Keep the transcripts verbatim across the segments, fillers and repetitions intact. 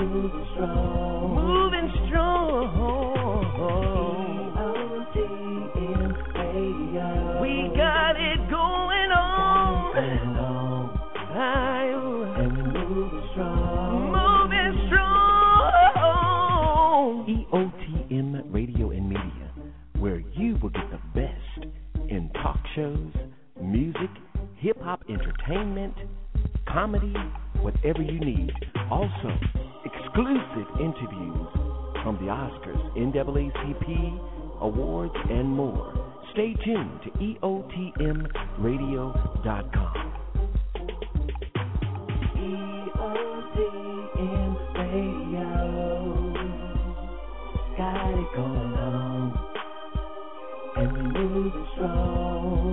moving strong. Moving strong. E O T M Radio. We got it going on. Going on. I, and we're moving strong. Moving strong. E O T M Radio and Media, where you will get the best in talk shows, music, hip-hop entertainment, comedy, whatever you need. Also, exclusive interviews from the Oscars, N double A C P, awards, and more. Stay tuned to E O T M radio dot com. E O T M Radio. Got it going on. And we're moving strong.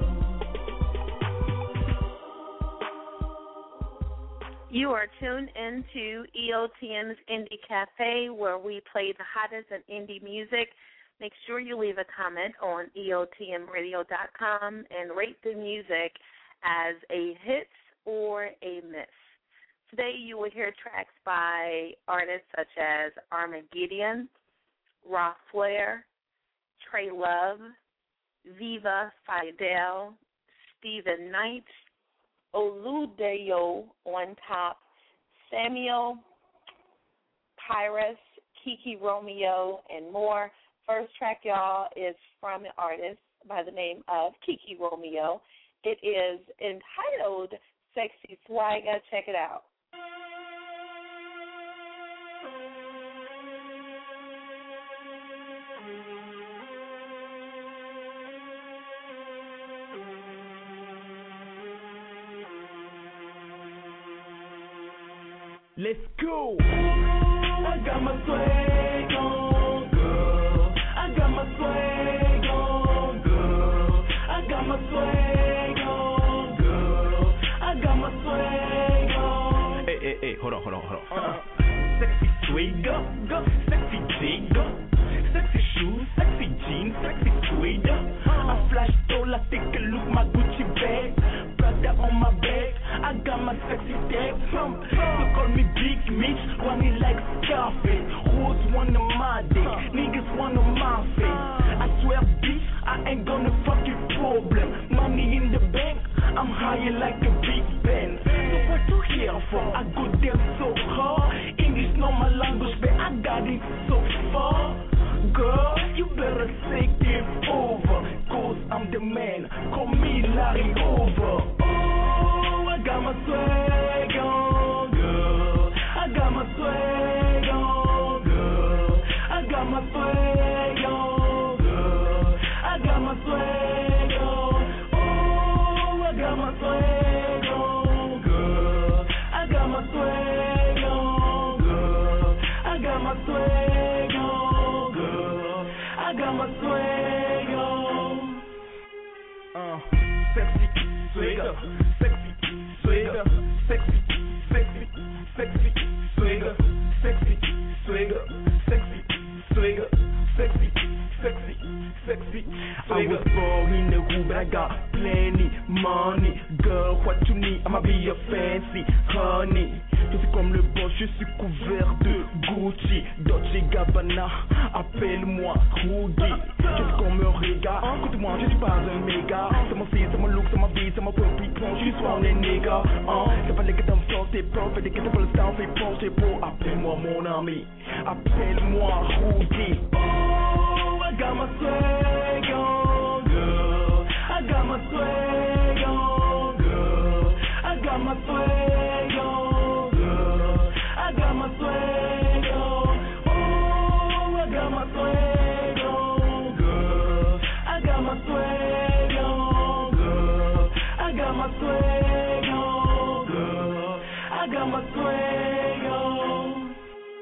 You are tuned into E O T M's Indie Cafe, where we play the hottest in indie music. Make sure you leave a comment on E O T M radio dot com and rate the music as a hit or a miss. Today you will hear tracks by artists such as Armageddon, Raw Flair, Trey Love, Viva Fidel, Stephen Knight, Oludeyo on top, Samuel, Pyrus, Kiki Romeo, and more. First track, y'all, is from an artist by the name of Kiki Romeo. It is entitled Sexy Swagger. Check it out. Let's go. I got my swag on, girl. I got my swag on, girl. I got my swag on, girl. I got my swag on. Hey, hey, hey, hold on, hold on, hold on. Uh, sexy swagger, sexy jigger, sexy shoes, sexy jeans, sexy swagger. I flash all, I take a look, my Gucci bag. Prada on my back, I got my sexy tag. Some people call me Big Mitch, running like Scarface. Hoes want on my dick, niggas want on my face. I swear, bitch, I ain't gonna fuck your problem. Money in the bank, I'm higher like a Big Ben. So what you here for? I go there so hard. English not my language, but I got it so far. Girl, you better take it over, cause I'm the man, call me Larry Over. Oh, I got my swag on, girl. I got my swag on, girl. I got my swag on, girl. I got my swag on. Oh, I got my swag on, girl. I got my swag on, girl. I got my swag on, girl. I got my swag on. Uh, sexy swagger, sexy swagger, sexy, sexy, sexy swagger, sexy swagger, sexy swagger, sexy, sexy, sexy swagger. I was born in the hood, but I got plenty money. Girl, what you need? I'ma be your fancy honey. Je suis comme le boss, je suis couvert de Gucci, Dolce Gabbana, appelle-moi Rudy. Je suis comme un réga, écoute-moi, je suis pas un méga. C'est mon style, c'est mon look, c'est ma vie, c'est mon peuple, plonge, je suis soit un nègre. C'est pas les gars dans le sort, t'es pro, fais des gars pour le style, fais pour, c'est beau. Appelle-moi mon ami, appelle-moi Rudy. Oh, I got my swag on, girl. I got my swag on, girl. I got my swag on, girl. I got my swag on. Oh, I got my swag on, girl. I got my swag on, girl. I got my swag on, girl. I got my swag on.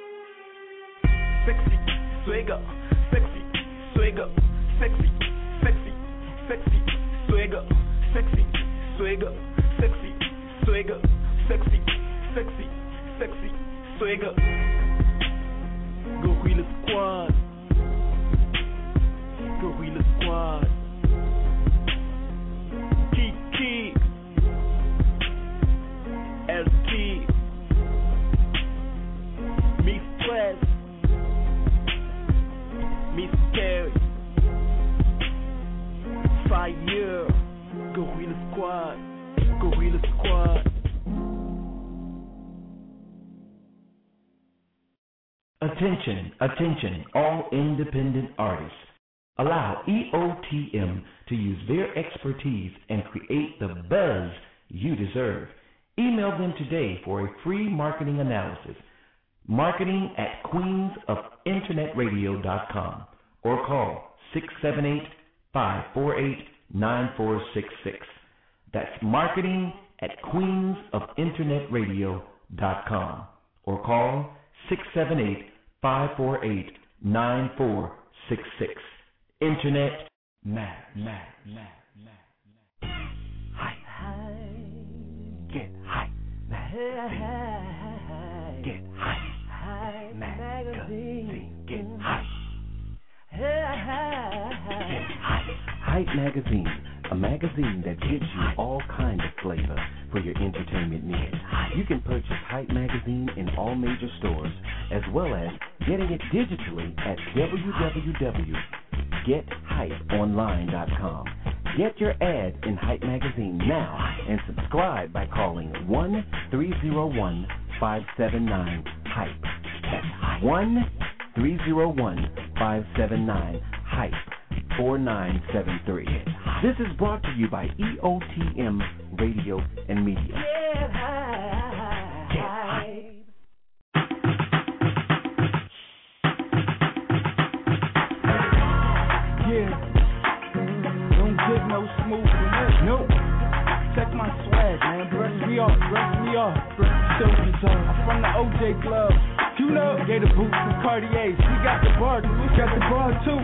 Sexy swagger, sexy swagger, sexy, sexy, sexy swagger, sexy swagger, sexy swagger, sexy, sexy, sexy swagger. Gorilla Squad, Gorilla Squad. Kiki, L T, Attention, attention, all independent artists. Allow E O T M to use their expertise and create the buzz you deserve. Email them today for a free marketing analysis. Marketing at queens of internet radio dot com or call six seven eight, five four eight, nine four six six. That's marketing at queens of internet radio dot com or call six seven eight, five four eight, nine four six six. Internet matters. Matters. Matters. Matters. Hype. Get hype. Get hype. Magazine. Get hype. Get hype. Hype Magazine, a magazine that gives you all kinds of flavor for your entertainment needs. You can purchase Hype Magazine in all major stores, as well as getting it digitally at w w w dot get hype online dot com. Get your ad in Hype Magazine now and subscribe by calling one three zero one, five seven nine, hype. That's one three zero one, five seven nine, hype. four nine seven three. This is brought to you by E O T M Radio and Media. Get hype. Get hype. Yeah. Don't get no smooth from this. Nope. Check my swag, man. Brush me off, brush me off. Silky zone. I'm from the O J Club. You know, Gator boots and Cartiers. We got the bar, we got the bar too.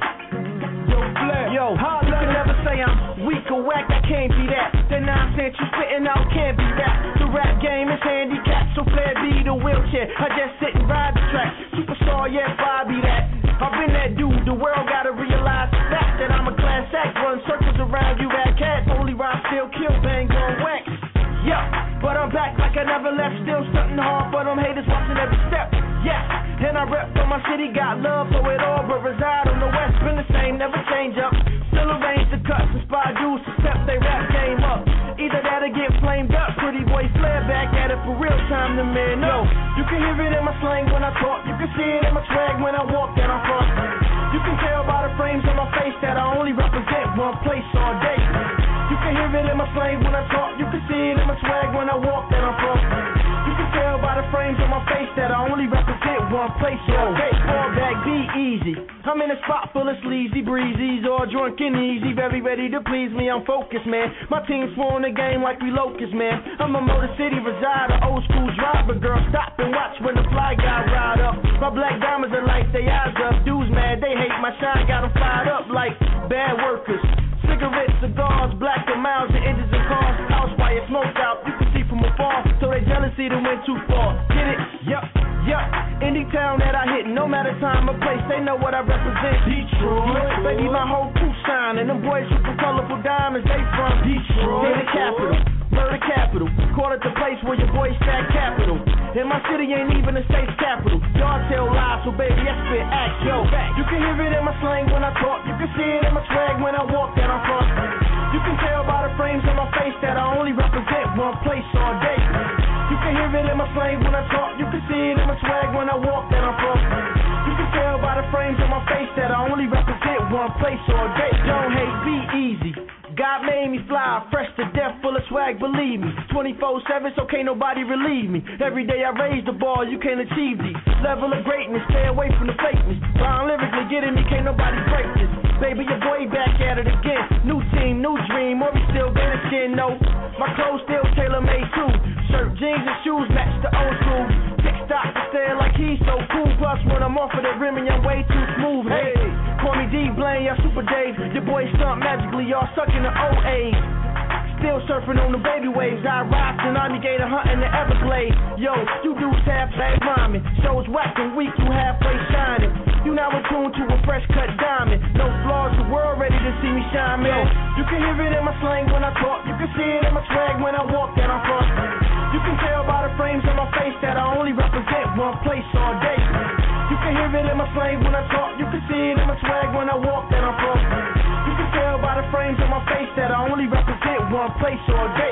Yo, Flair. Yo, you can never say I'm weak or whack, I can't be that. The nonsense you spitting out can't be that. The rap game is handicapped, so Flair be the wheelchair. I just sit and ride the track. Superstar, yeah, Bobby that. I've been that dude, the world gotta realize the fact that I'm a class act. Run circles around you, rad cat. Only rhyme, still kill, bang, gon' wax. Yeah, but I'm back like I never left. Still stunting hard for them haters watching every step. Yeah, and I rep for my city, got love for it all, but reside on the west, been the same, never change up. Still arrange the cuts, inspire dudes to step they rap game up. Either that or get flamed up. Pretty boy flare back at it for real time, the man. No, you can hear it in my slang when I talk. You can see it in my swag when I walk that I'm from. You can tell by the frames on my face that I only represent one place all day. You can hear it in my slang when I talk. You can see it in my swag when I walk that I'm from. You can tell by the frames on my face that I only represent one place all day. Fall back, be easy. I'm in a spot full of sleazy breezies, all drunk and easy, very ready to please me. I'm focused, man. My team's throwing the game like we locusts, man. I'm a Motor City resider, old school driver. Girl, stop and watch when the fly guy ride up. My black diamonds are like they eyes up. Dudes mad, they hate my shine, got them fired up like bad workers. Cigarettes, cigars, black and miles and engines and cars. House fire, smoked out, you can see from afar. So they jealousy done went too far. Get it? Yup, yup. Any town that I hit, no matter time or place, they know what I represent. Detroit, baby, my whole crew shine, and them boys with some colorful diamonds, they from Detroit. They're the capital, murder capital. Call it the place where your boys stack capital. And my city ain't even a state's capital. Y'all tell lies, so baby, I spit act, yo. You can hear it in my slang when I talk. You can see it in my swag when I walk that I'm from. You can tell by the frames on my face that I only represent one place all day. You can hear it in my slang when I talk. You can see it in my swag when I walk that I'm from. You can tell by the frames on my face that I only represent one place all day. Don't hate, be easy. God made me fly, fresh to death, full of swag, believe me. twenty-four seven, so can't nobody relieve me. Every day I raise the bar, you can't achieve these. Level of greatness, stay away from the fakeness. Rhyme lyrically, getting me, can't nobody break this. Baby, your boy back at it again. New team, new dream, or we still gator skin, no. My clothes still tailor-made too. Shirt, jeans, and shoes match the old school. Pick stock to stare like he's so cool. Plus, when I'm off of the rim, and I'm way too smooth. Hey, call me D, Blaine, y'all Super Dave. Your boy stunt magically, y'all sucking the old age. Still surfing on the baby waves. I ride tsunami gator hunting the Everglades. Yo, you dudes half bad rhyming. Shows whack and weak, you halfway shining. You now attuned to a fresh cut diamond. No flaws, the world ready to see me shine, man. You can hear it in my slang when I talk. You can see it in my swag when I walk that I'm from. You can tell by the frames on my face that I only represent one place all day. You can hear it in my slang when I talk. You can see it in my swag when I walk that I'm from. You can tell by the frames on my face that I only represent one place all day.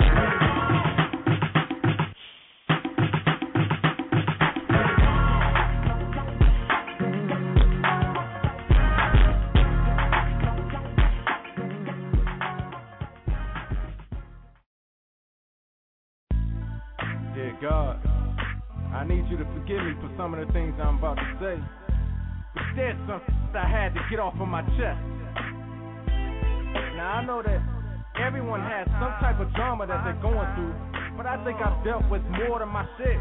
you to forgive me for some of the things I'm about to say. But there's something I had to get off of my chest. Now I know that everyone has some type of drama that they're going through, but I think I've dealt with more than my share.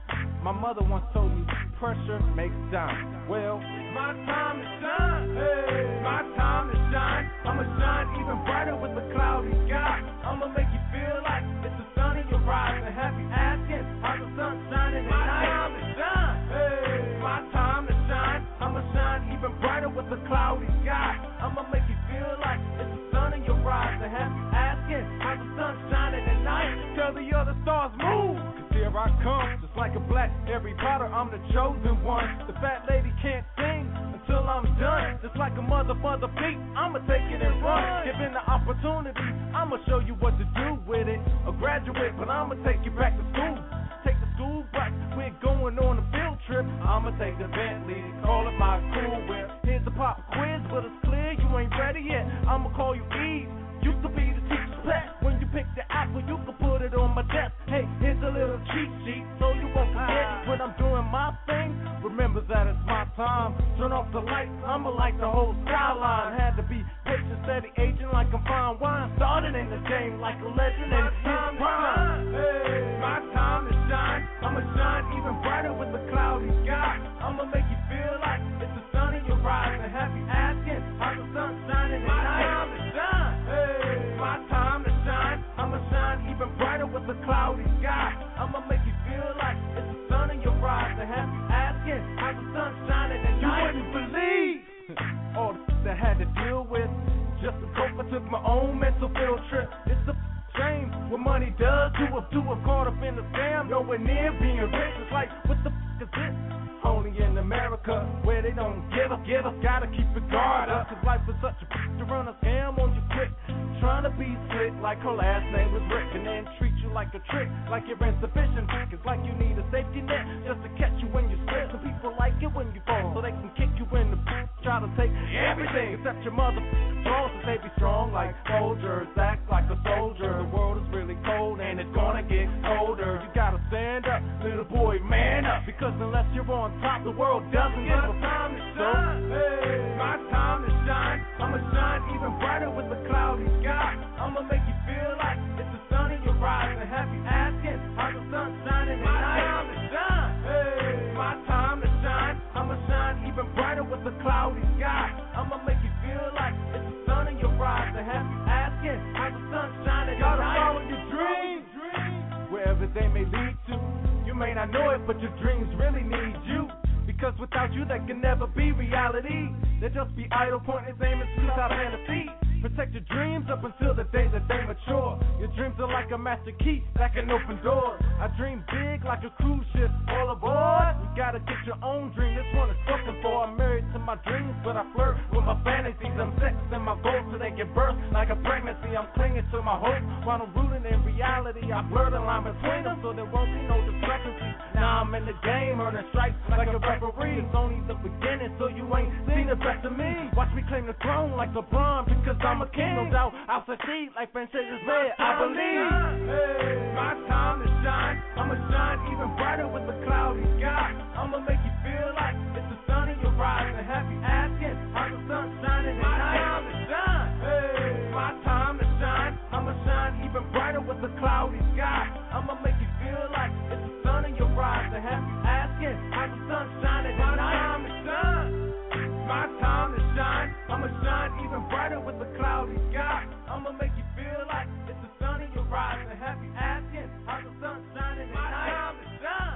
My mother once told me, pressure makes diamonds. Well, my time to shine, hey, my time to shine. I'ma shine even brighter with the cloudy sky. I'ma make you feel like it's the sun in your eyes and have you asking how the sun shining at night. My time to shine, hey, my time to shine. I'ma shine even brighter with the cloudy sky. I'ma make you feel like it's the sun in your eyes and have you asking how the sun shining at night. Tell the other stars move. Here I come, just like a black Harry Potter, I'm the chosen one. The fat lady can't sing until I'm done. Just like a mother for the beat, I'ma take it and run. Given the opportunity, I'ma show you what to do with it. A graduate, but I'ma take you back to school. Take the school bus, we're going on a field trip. I'ma take the Bentley, call it my cool whip. Here's the pop quiz, but it's clear you ain't ready yet. I'ma call you Eve. You could be the teacher's pet. When you pick the apple, you can put it on my desk. Hey, here's a little cheat sheet so you won't forget when I'm doing my thing. Remember that it's my time. Turn off the lights, I'ma light the whole skyline. Had to be patient, steady, aging like I'm fine wine. Started in the game like a legend and his prime. Hey, my time to shine. I'ma shine even brighter with the cloudy sky. I'ma make you feel like it's the sun in your eyes and have you asking how the sun's shining at night. My time to shine. Hey, my time to shine. I'ma shine even brighter with the cloudy sky. I'ma make you feel like it's the sun in your eyes and have you asking how the sun's shining at night. You wouldn't believe all the that I had to deal with just to cope. I took my own mental field trip. It's a shame what money does to a do a caught up in the scam. Nowhere near being rich. It's like, what the f is this? Only in America where they don't give up, give up. Gotta keep your guard up, cause life is such a bitch to run a scam on you quick. Trying to be slick like her last name was Rick, and then treat you like a trick, like you're insufficient. It's like you need a safety net just to catch you when you slip. Some people like it when you fall, so they can kick you in the b- try to take everything except your mother draws to say be strong like soldiers, act like a soldier. The world is really cold and it's gonna get colder. You gotta stand up, little boy, man up, because unless you're on top, the world doesn't give a time to shine. Hey, my time to shine. I'ma shine even brighter with the cloudy sky. I'ma make you feel like it's the sun in your eyes and have you asking how the sun's shining at night. My time to shine. Hey, my time to shine. I'ma shine even brighter with the cloudy sky. I'ma make you feel like it's the sun in your eyes and have you asking how the sun's shining at night. Gotta follow your dreams, wherever they may lead to. You may not know it, but your dreams really need you. Because without you, that can never be reality. They'll just be idle, pointless, aimless, without fantasy. Protect your dreams up until the day that they mature. Your dreams are like a master key that can open doors. I dream big like a cruise ship, all aboard. You gotta get your own dream, this one is spoken for. I'm married to my dreams, but I flirt with my fantasies. I'm sexing my goals till they get birthed like a pregnancy. I'm clinging to my hope while I'm rooting in reality. I blur the line between them so there won't be no discrepancy. Now I'm in the game, earning stripes like a referee. It's only the beginning, so you ain't seen the best of me. Watch me claim the throne like LeBron, because I'm a king. No doubt I'll succeed like Francis's red, I believe. Hey, my time to shine. I'ma shine even brighter with the cloudy sky. I'ma make you feel like it's the sun in your eyes and have you asking how the sun's shining at night. My time to shine. Hey, my time to shine. I'ma shine even brighter with the cloudy sky. I'ma make you feel like it's the sun in your eyes and have you asking how the sun's shining at night. My time to shine. My time to shine. I'ma shine even brighter with the cloudy sky. I'ma make you feel like it's the sun in your eyes and have you asking how the sun's shining at night. My time to shine.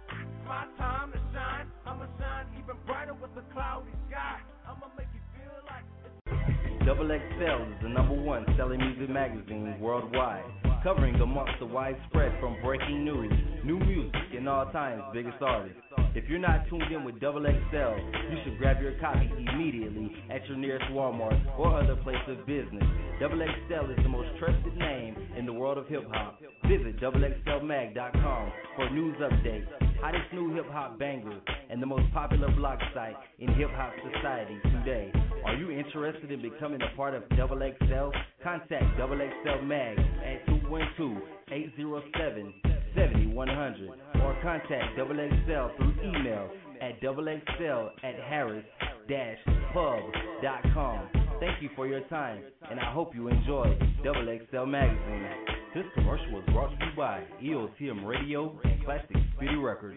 My time to shine. I'ma shine even brighter with the cloudy sky. I'ma make you feel like it's Double X L is the number one selling music magazine worldwide, covering amongst the widespread from breaking news, new music, and all times' biggest artists. If you're not tuned in with Double X L, you should grab your copy immediately at your nearest Walmart or other place of business. Double X L is the most trusted name in the world of hip-hop. Visit double x l mag dot com for news updates, hottest new hip-hop bangers, and the most popular blog site in hip-hop society today. Are you interested in becoming a part of Double X L? Contact Double X L Mag at two one two, eight zero seven, seven seventy, one hundred or contact Double X L through email at doublexl at harris dash pub dot com. Thank you for your time, and I hope you enjoy Double X L Magazine. This commercial was brought to you by E O T M Radio and Classic Speedy Records.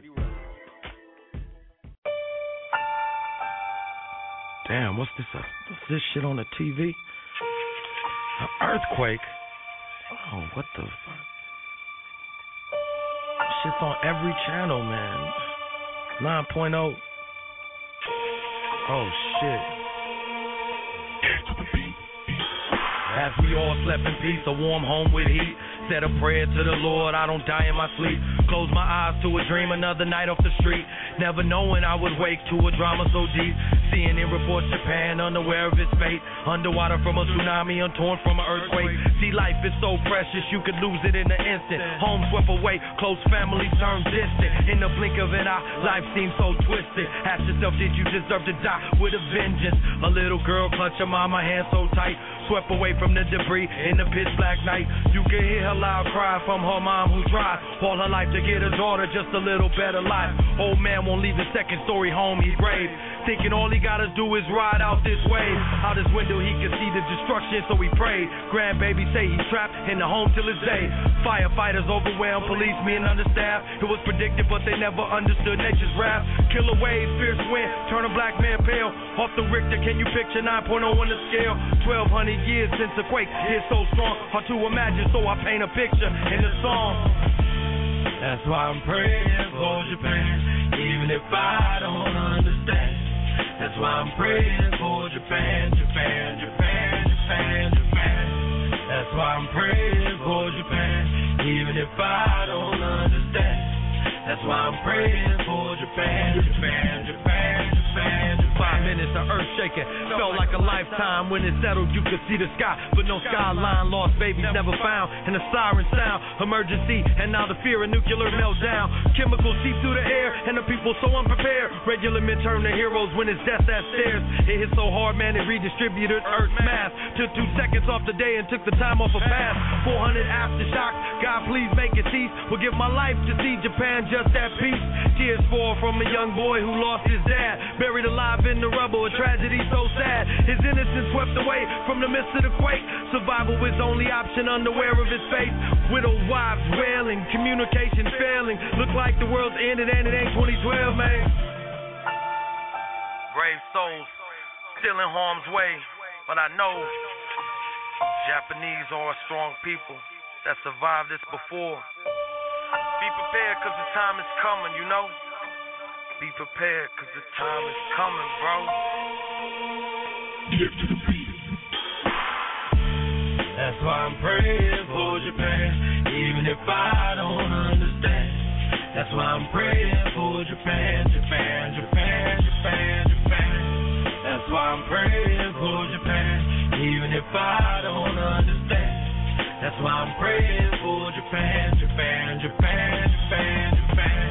Damn, what's this? Uh, what's this shit on the T V? An earthquake? Oh, what the fuck? Shit's on every channel, man. nine point oh. Oh, shit. As we all slept in peace, a warm home with heat. Said a prayer to the Lord, I don't die in my sleep. Close my eyes to a dream, another night off the street. Never knowing I would wake to a drama so deep. Seeing in reports Japan, unaware of its fate. Underwater from a tsunami, untorn from an earthquake. See, life is so precious, you could lose it in an instant. Home swept away, close families turn distant. In the blink of an eye, life seems so twisted. Ask yourself, did you deserve to die with a vengeance? A little girl clutched her mama hand so tight. Swept away from the debris in the pitch black night. You can hear her loud cry from her mom who tried all her life to get her daughter just a little better life. Old man won't leave the second story home he's brave, thinking all he gotta do is ride out this wave. Out his window he could see the destruction, so he prayed. Grandbaby say he's trapped in the home till his day. Firefighters overwhelmed, policemen understaffed. It was predicted but they never understood nature's wrath. Killer waves, fierce wind, turn a black man pale. Off the Richter, can you picture nine point oh on the scale? twelve hundred years since the quake hit so strong, hard to imagine, so I paint a picture in the song. That's why I'm praying for Japan, even if I don't understand. That's why I'm praying for Japan, Japan, Japan, Japan, Japan. That's why I'm praying for Japan, even if I don't understand. That's why I'm praying for Japan, Japan, Japan, Japan. Five minutes of earth shaking, felt like a lifetime. When it settled, you could see the sky, but no skyline. Lost babies never found, and the siren sound. Emergency, and now the fear of nuclear meltdown. Chemicals seep through the air, and the people so unprepared. Regular men turn to heroes when it's death that stares. It hit so hard, man, it redistributed Earth's mass. Took two seconds off the day and took the time off a fast. four hundred aftershocks, God please make it cease. Will give my life to see Japan just at peace. Tears fall from a young boy who lost his dad, buried alive in the rubble, a tragedy so sad. His innocence swept away from the midst of the quake. Survival was only option, unaware of his fate. Widowed wives wailing, communication failing. Look like the world's ended and it ain't twenty twelve, man. Brave souls still in harm's way, but I know Japanese are a strong people that survived this before. Be prepared cause the time is coming, you know. Be prepared cause the time is coming, bro. That's why I'm praying for Japan, even if I don't understand. That's why I'm praying for Japan, Japan, Japan, Japan, Japan. That's why I'm praying for Japan, even if I don't understand. That's why I'm praying for Japan, Japan, Japan, Japan, Japan.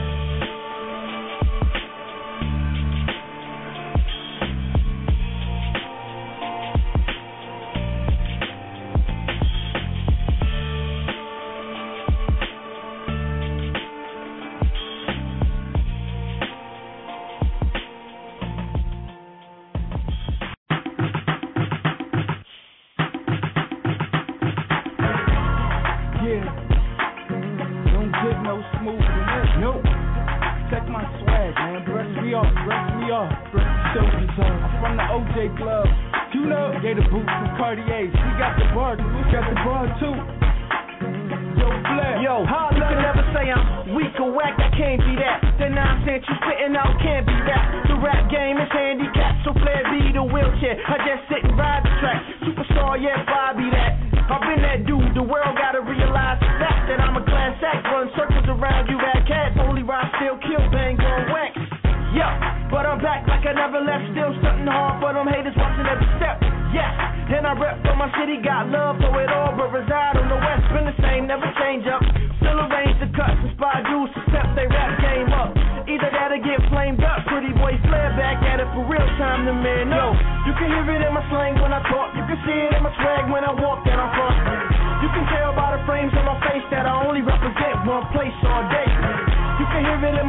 Club, you know, gave the boots from Cartier. She got the bar, got the bar too. Yo, Blair, yo, holla. You can never say I'm weak or whack, I can't be that. The nonsense you spitting out can't be that. The rap game is handicapped, so Flair be the wheelchair. I just sit and ride the track. Superstar, yeah, Bobby that. I've been that dude, the world gotta realize the fact that I'm a class act. Run circles around you, bad cats. Only rhyme, still kill, bang, gon' wax. Yeah, but I'm back like I never left. Still stunting hard for them haters watching every step. Yes, and I rep for my city, got love for it all, but reside on the west. Been the same, never change up. Still arrange the cuts, inspire dudes to step they rap game up. Either that or get flamed up. Pretty boy flare back at it for real time to man up. You can hear it in my slang when I talk. You can see it in my swag when I walk and I cross. You can tell by the frames on my face that I only represent one place all day.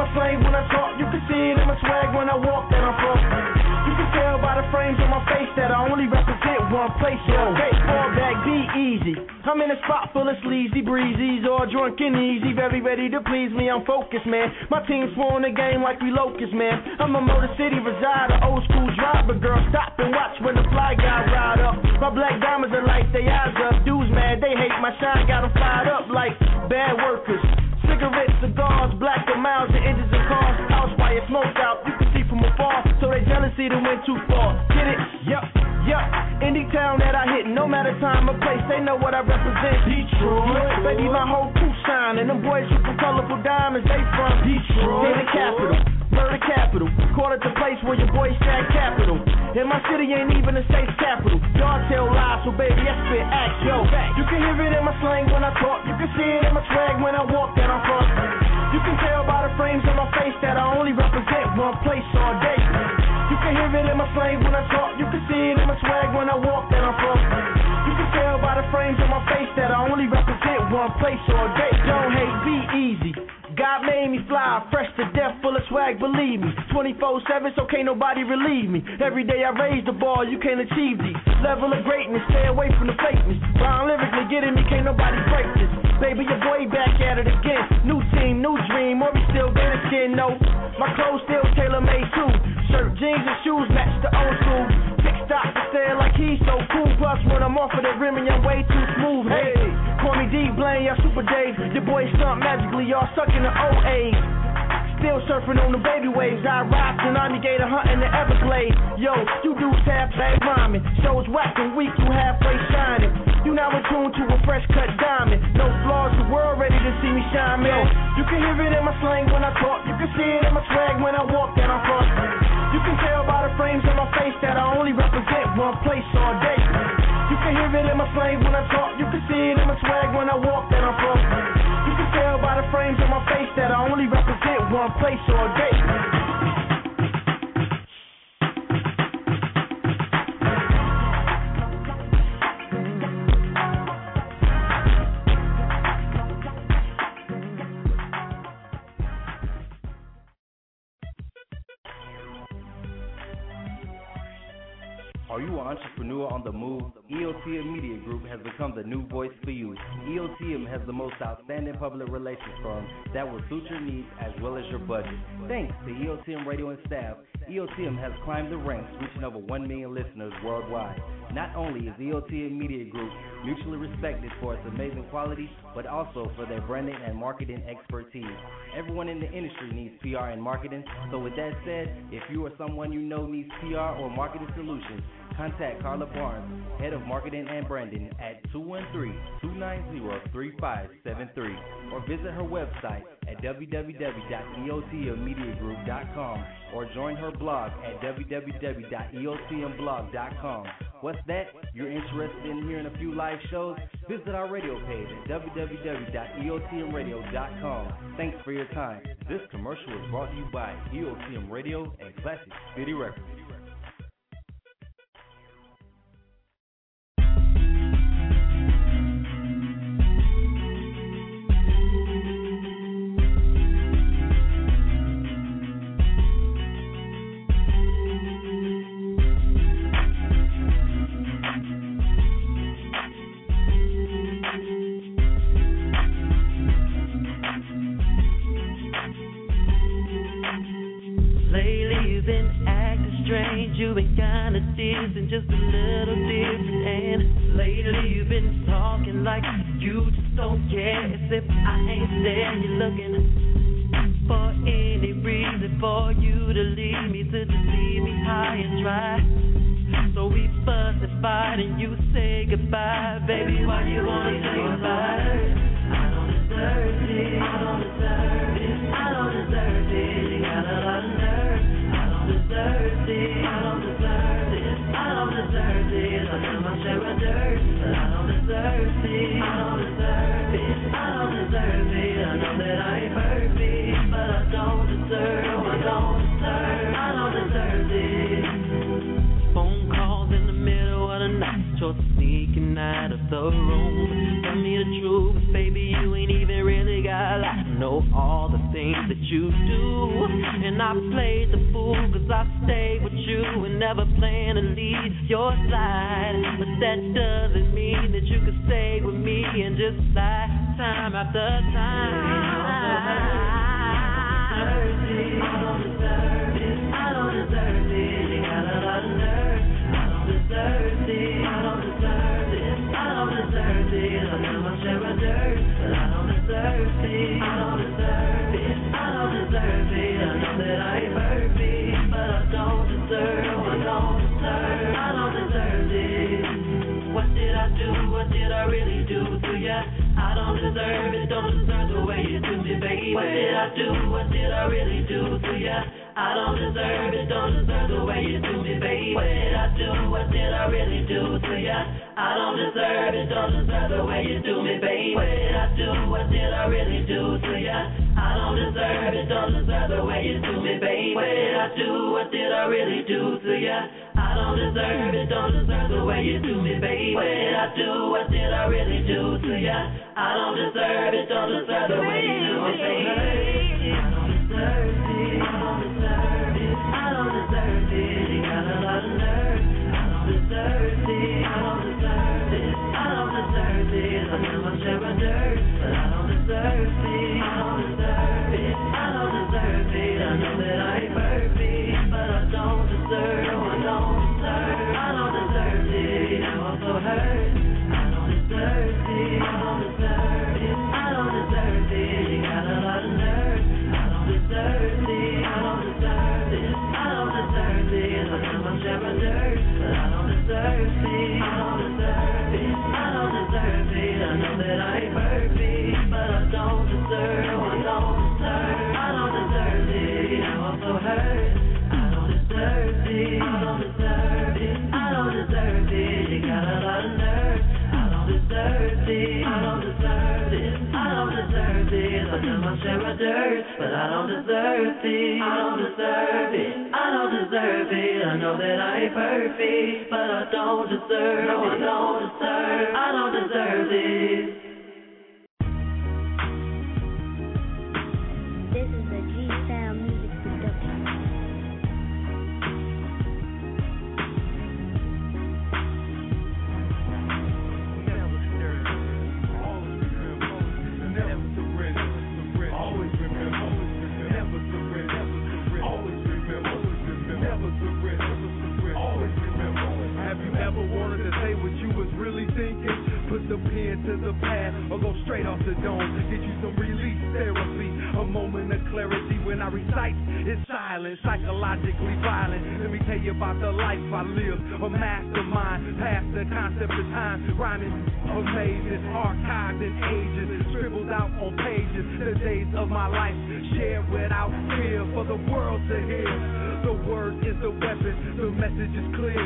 my slang when I talk. You can see it in my swag when I walk that I'm from. You can tell by the frames on my face that I only represent one place. Yo, hey, fall back, be easy. I'm in a spot full of sleazy breezies, all drunk and easy, very ready to please me. I'm focused, man. My team sworn the game like we locusts, man. I'm a Motor City resider, old school driver, girl. Stop and watch when the fly guy ride up. My black diamonds are like they eyes up. Dudes mad, they hate my shine, got them fired up like bad workers. Cigarettes, cigars, black and miles, and engines and cars. House fire, smoked out, you can see from afar. So they jealousy that went too far. Get it? Yup, yup. Any town that I hit, no matter time or place, they know what I represent. Detroit, baby, my whole crew shine, and them boys with some colorful diamonds, they from Detroit. They the capital, murder capital. Call it the place where your boys stack capital. And my city ain't even a safe capital. Y'all tell lies, so baby, I spit act, yo. You can hear it in my slang when I talk. You can see it in my swag when I walk that I'm from. You can tell by the frames on my face that I only represent one place all day. You can hear it in my slang when I talk. You can see it in my swag when I walk that I'm from. You can tell by the frames on my face that I only represent one place all day. Don't hate, be easy. God made me fly, fresh to death, full of swag, believe me. twenty-four seven, so can't nobody relieve me. Every day I raise the bar, you can't achieve these. Level of greatness, stay away from the fakeness. Rhyme lyrically, getting me, can't nobody break this. Baby, your boy back at it again. New team, new dream, or we still gain skin, no. My clothes still tailor-made too. Shirt, jeans, and shoes match the old school. Pick stop to stare like he's so cool. Plus, when I'm off of the rim and I'm way too smooth. Hey, call me D, Blaine, y'all Super Dave. Your boy stunt magically, y'all sucking the old age. Still surfing on the baby waves. I ride tsunami, gator hunting the Everglades. Yo, you dudes have bad rhyming. Shows whack and weak, you halfway shining. You now attuned to a fresh cut diamond. No flaws, the world ready to see me shine, man. You can hear it in my slang when I talk. You can see it in my swag when I walk that I'm from. You can tell by the frames on my face that I only represent one place all day. You can hear it in my slang when I talk. You can see it in my swag when I walk that I'm from. You can tell by the frames on my face that I only represent one place all day. Are you an entrepreneur on the move? E O T M Media Group has become the new voice for you. E O T M has the most outstanding public relations firm that will suit your needs as well as your budget. Thanks to E O T M Radio and staff, E O T M has climbed the ranks, reaching over one million listeners worldwide. Not only is E O T M Media Group mutually respected for its amazing quality, but also for their branding and marketing expertise. Everyone in the industry needs P R and marketing, so with that said, if you or someone you know needs P R or marketing solutions, contact Carla Barnes, Head of Marketing and Branding at two one three, two nine zero, three five seven three, or visit her website at w w w dot e o t m media group dot com or join her blog at w w w dot e o t m blog dot com. What's that? You're interested in hearing a few live shows? Visit our radio page at w w w dot e o t m radio dot com. Thanks for your time. This commercial is brought to you by E O T M Radio and Classic City Records. You've been kinda distant, just a little different. And lately you've been talking like you just don't care. As if I ain't there, you're looking for any reason for you to leave me, to just leave me high and dry. So we fuss and fight and you say goodbye. Baby, why you wanna say goodbye? I don't deserve it, I don't deserve it, I don't deserve it. You got a lot of nerve. I don't deserve it, I don't deserve it, I don't deserve it. I got my share of dirt, but I don't deserve it, I don't deserve it, I don't deserve it. I know that I ain't perfect, but I don't deserve, no, I don't deserve, I don't deserve it. Phone calls in the middle of the night, you're sneaking out of the room. Tell me the truth, baby, you ain't even really got a lot. Know all the things that you do I played the fool, cause I stayed with you and never plan to leave your side. But that doesn't mean that you could stay with me and just lie time after time. I don't deserve it, I don't deserve it, you got a lot of nerve. I don't deserve it, I don't deserve it, I don't deserve it, I got my share of dirt, but I don't deserve it, I don't deserve it, I don't deserve it, I know that I ain't perfect, but I don't deserve, I don't deserve, I don't deserve it. What did I do, what did I really do to ya? I don't deserve it, don't deserve the way you do me, baby. What did I do, what did I really do to ya? I don't deserve it, don't deserve the way you do me, baby. What did I do, what did I really do to ya? I don't deserve it, don't deserve the way you do me, baby. What did I do, what did I really do to ya? I don't deserve it, don't deserve the way you do me, baby. What did I do, what did I really do to ya? I don't deserve it, don't deserve the way you do me, baby. What did I do, what did I really do to ya? I don't deserve it, don't deserve the way you do me, baby. I don't deserve it, I don't deserve it, I don't deserve it, you got a lot of nerve. I don't deserve it, I don't deserve it, I don't deserve it, I got my share of dirt, but I don't deserve it, I don't deserve it, I don't deserve it, I know that I ain't perfect, but I don't deserve, I don't deserve, I don't deserve it, now I'm so hurt, I don't deserve it, I don't deserve it, I don't deserve it, you got a lot of nerve, I don't deserve it, I don't deserve it, I don't deserve it, I got my share of dirt, but I don't deserve it, I don't deserve it, I don't deserve it, I know that I ain't perfect, but I don't deserve, I don't deserve, I don't deserve it, now I'm so hurt, I don't deserve it, I don't deserve it, I don't deserve it, you got a lot of nerve, I don't deserve it, I don't deserve it, I don't deserve it, I got my share of dirt, but I don't deserve it, I don't deserve it, I don't deserve it, I know that I ain't perfect, but I don't deserve, no, I don't deserve, I don't deserve it. This is a G-Sound music production. Put the pen to the pad or go straight off the dome. Get you some release therapy, a moment of clarity when I recite. It's silent, psychologically violent. Let me tell you about the life I live. A mastermind, past the concept of time. Rhyming amazing, archived in ages, scribbled out on pages. The days of my life shared without fear for the world to hear. The word is the weapon, the message is clear.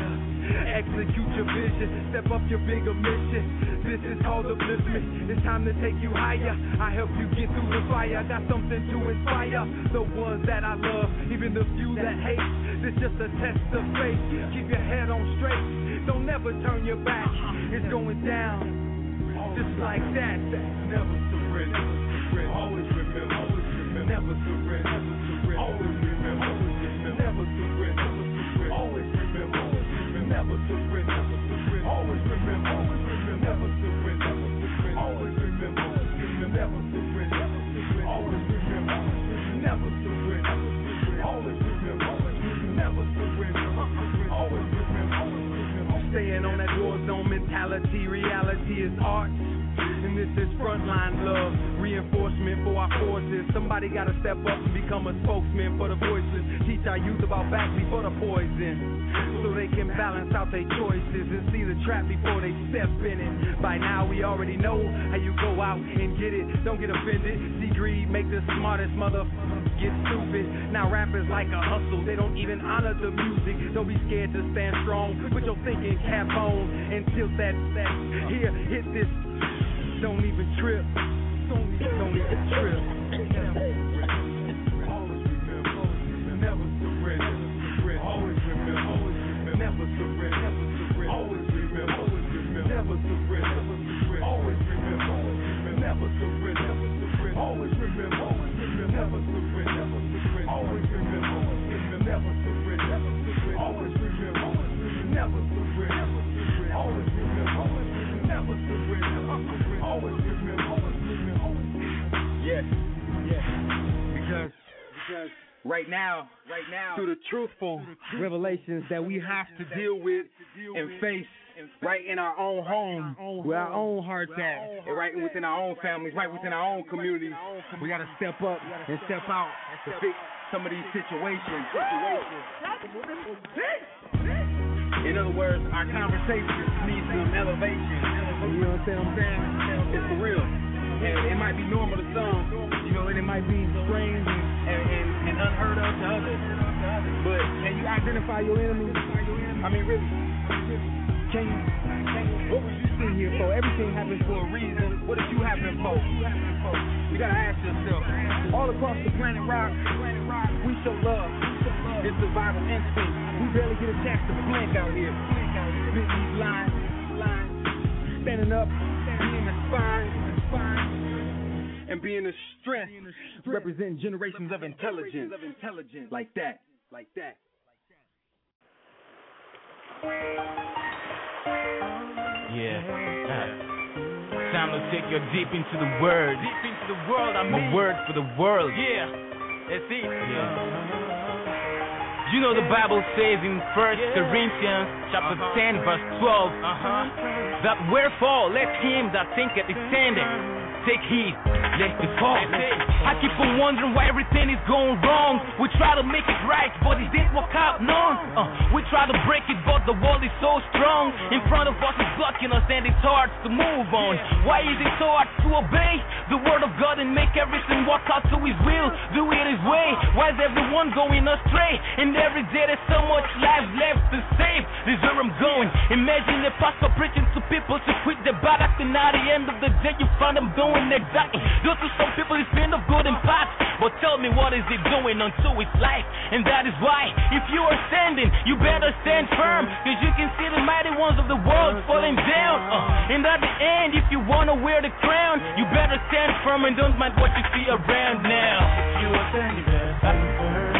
Execute your vision, step up your bigger mission. This is called upliftment. It's time to take you higher. I help you get through the fire. Got something to inspire the ones that I love, even the few that hate. This just a test of faith. Keep your head on straight. Don't never turn your back. It's going down just like that. Never surrender. Always remember. Always remember. Never surrender. Always remember. Never surrender. Always remember. Never surrender. Always remember. Never surrender. Always remember. Never surrender. Always remember. Never surrender. Always remember. Never surrender. Always remember. Staying on that war zone mentality. Reality is art. And this is frontline love, reinforcement for our forces. Somebody gotta step up and become a spokesman for the voiceless. Teach our youth about back before the poison, so they can balance out their choices and see the trap before they step in it. By now we already know how you go out and get it. Don't get offended. See greed make the smartest motherfucker get stupid. Now rappers like a hustle, they don't even honor the music. Don't be scared to stand strong. Put your thinking cap on and tilt that that. Here, hit this. Don't even trip. Don't even, don't even trip. Always remember. Never surrender. Always remember. Never surrender. Always remember. Never surrender. Always remember. Never surrender. Always remember. Never surrender. Always remember. never surrender. Always remember, never surrender. Always remember, always remember. Yes, yes, because because right now, right now, through the truthful revelations that we have to deal with and face. Right in our own home, where our own hearts at, and right within our own families, right within our own communities, we got to step up and step out to fix some of these situations. In other words, our conversations need some elevation. You know what I'm saying? It's for real. And it might be normal to some, you know, and it might be strange and, and, and unheard of to others. But can you identify your enemy? I mean, really. Can you, what was you sitting here for? Everything happens for a reason. What did you happen for? You gotta ask yourself. All across the planet rock, we show love. It's survival instinct. We barely get a chance to blink out here. Spitting these lines, standing up, being a spine, and being a strength, representing generations of intelligence, like that, like that. Yeah. Uh, time to take you deep into the word. Deep into the world, I mean. A word for the world. Yeah. That's it. Yeah. You know the Bible says in First yeah. Corinthians chapter uh-huh. ten, verse twelve, uh-huh. that wherefore let him that thinketh is standing take heed, lest he fall. I keep on wondering why everything is going wrong. We try to make it right, but it didn't work out, none. Uh, we try to break it, but the wall is so strong. In front of us is blocking us, and it's hard to move on. Why is it so hard to obey the word of God and make everything work out to his will? Do it his way. Why is everyone going astray? And every day there's so much life left to save. This is where I'm going. Imagine a pastor preaching to people to quit the bad act, and at the end of the day you find them doing exactly. Those to some people it's been of good impact, but tell me what is it doing unto its life? And that is why if you are standing, you better stand firm, cause you can see the mighty ones of the world falling down. Uh, and at the end, if you wanna wear the crown, you better stand firm and don't mind what you see around now. If you are standing, you better stand firm.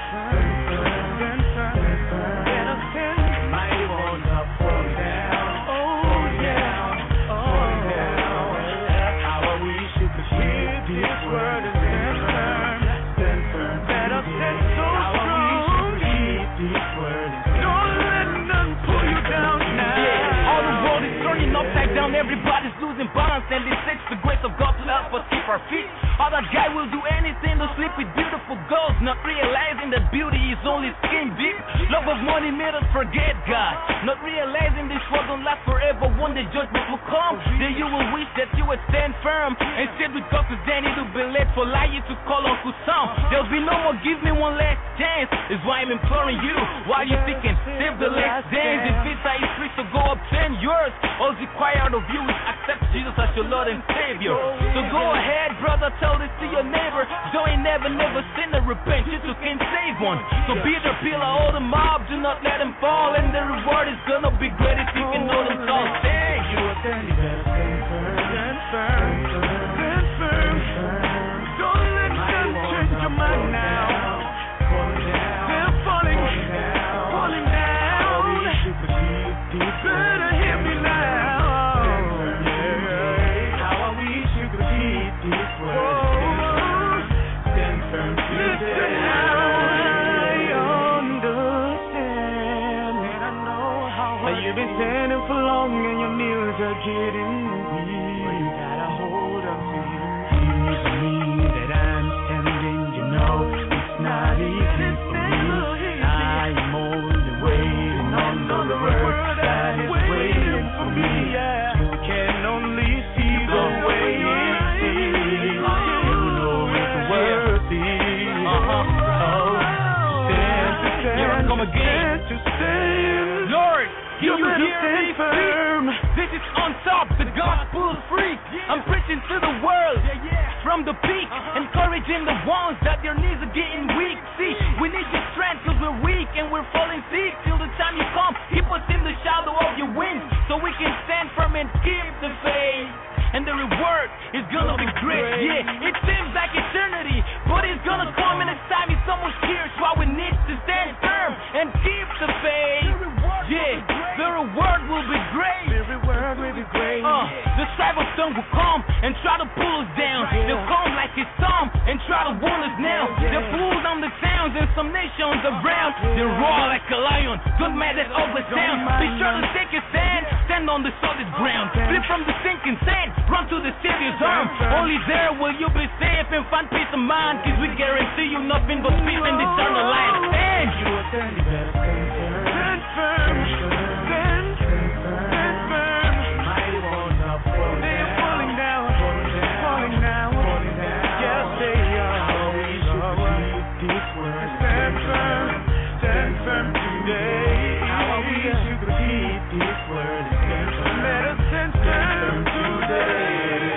Everybody's losing balance, and it takes the grace of God to help us keep our feet. Other guy will do anything to sleep with beautiful girls, not realizing that beauty is only skin deep. Love of money made us forget God, not realizing this world don't last forever. One day judgment will come, then you will wish that you would stand firm and sit with God, cause then it will be late for lying to call Uncle Sam. There'll be no more give me one last chance, is why I'm imploring you. While you're thinking, save the last dance. If it's how it's free to go up ten years, all required of you is accept Jesus as your Lord and Savior. So go ahead, brother, tell this to your neighbor. Though he never, never sin and repent, you too can save one. So be the pillar, hold them up, do not let them fall, and the reward is gonna be great if you can know them all. Thank you. You better stand firm, stand firm, stand firm. Don't let them change your mind now. They're falling, falling down. Better hear me now. Standing for long and your knees are getting weak. Well, you gotta hold on to your knees. To me that I'm standing, you know it's not easy for me. I am only waiting on the word that is waiting for me. You can only see the way it seems. You know it's worthy. Uh-huh. Oh, stand to stand. Here I come again. To stand. Lord. You, you hear me firm. This is on top, the gospel's free. I'm preaching to the world from the peak, encouraging the ones that their knees are getting weak. See, we need your strength cause we're weak and we're falling sick. Till the time you come, keep us in the shadow of your wings, so we can stand firm and keep the faith. And the reward is gonna be great. Yeah, it seems like eternity, but it's gonna come in a time it's almost here. That's why we need to stand firm and keep the faith. Yeah. around. They roar like a lion, don't matter ugly sound. Be sure to take a stand, stand on the solid ground. Flip from the sinking sand, run to the Savior's arms. Only there will you be safe and find peace of mind, cause we guarantee you nothing but peace and eternal life. Stand! You are standing better, stand firm. Stand, stand firm. Mighty ones are falling down. They are falling down, falling down, falling down. Yes, they are. How we should repeat these words. Stand firm, stand firm today. How we should repeat these words. Let us stand firm today.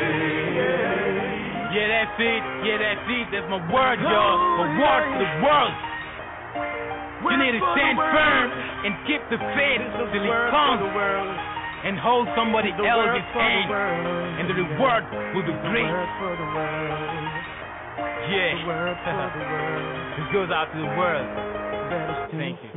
Yeah, that's it. Yeah, that's it. That's my word, y'all. My word to the world. You need to stand firm and keep the faith till it comes and hold somebody else's hand, and the reward will be great. Yeah. It goes out to the world. Thank you.